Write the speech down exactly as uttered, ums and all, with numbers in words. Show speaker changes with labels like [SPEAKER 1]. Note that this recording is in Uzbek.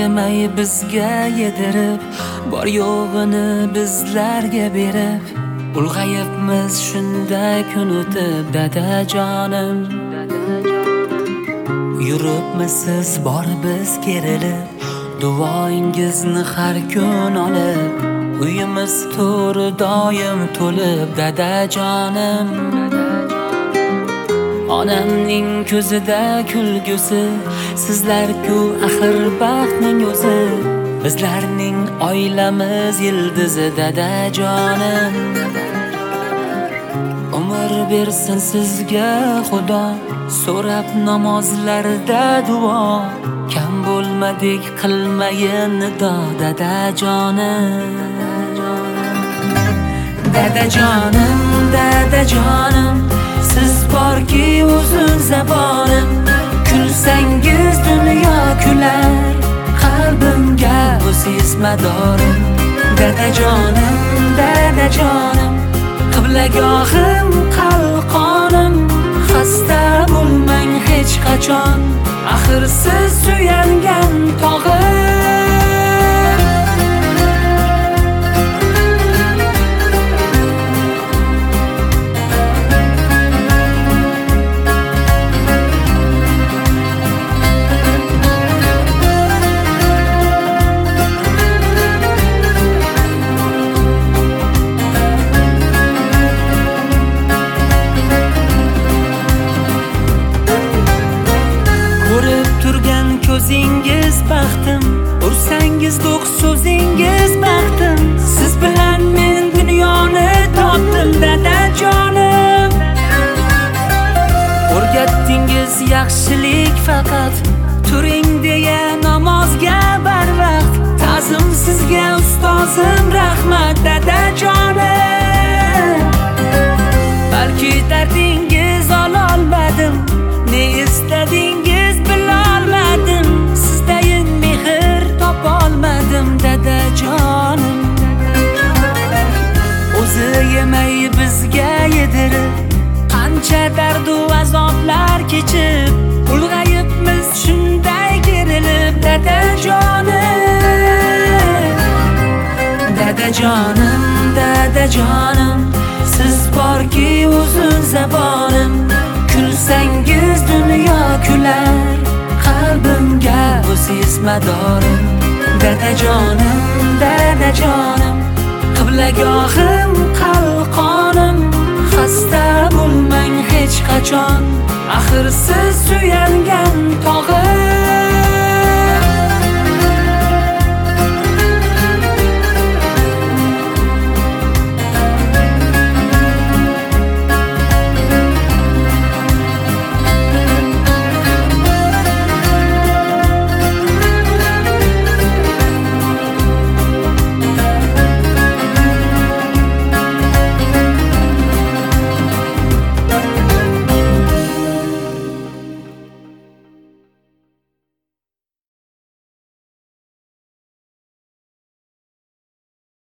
[SPEAKER 1] yemay bizga yedirib, bor yo'g'ini bizlarga berib, ulg'ayibmiz shunday kun o'tib dadajonim. Yuribmiz siz bor biz kerilib, duoingizni har kun olib, uyimiz to'ri doim to'lib dadajonim. Onamning ko'zida kulgusi, sizlar-ku axir baxtning o'zi, bizlarning oilamiz yildizi dadajonim. Umr bersin sizga Xudo, so'rab namozlarda duo, kam bo'lmadik qilmayin nido dadajonim. Dadajonim, dadajonim, siz borki uzun zabonim, kulsangiz dunyo kular, qalbimga bu siz madorim. Dadajonim, dadajonim, qiblagohim qalqonim, xasta bo'lmang hech qachon, axir siz suyangan tog'im. Ko'zingiz baxtim, ursangiz do'q so'zingiz baxtim, siz bilan men dunyoni topdim dadajonim. O'rgatdingiz yaxshilik faqat, turing deya namozga barvaqt, ta'zim sizga ustozim rahmat dadajonim. Balki dardingiz ololmadim, ne istadingiz bilolmadim, sizdayin mehr topolmadim dadajonim. O'zi yemay bizga yedirib, qancha dardu azoblar kechib, ulg'ayibmiz shunday kerilib dadajonim. Dadajonim, dadajonim, siz borki uzun zabonim, kulsangiz dunyo kular, qalbimga bu siz madorim. Dadajonim, dadajonim, qiblagohim qalqonim, xasta bo'lmang hech qachon, axir siz suyangan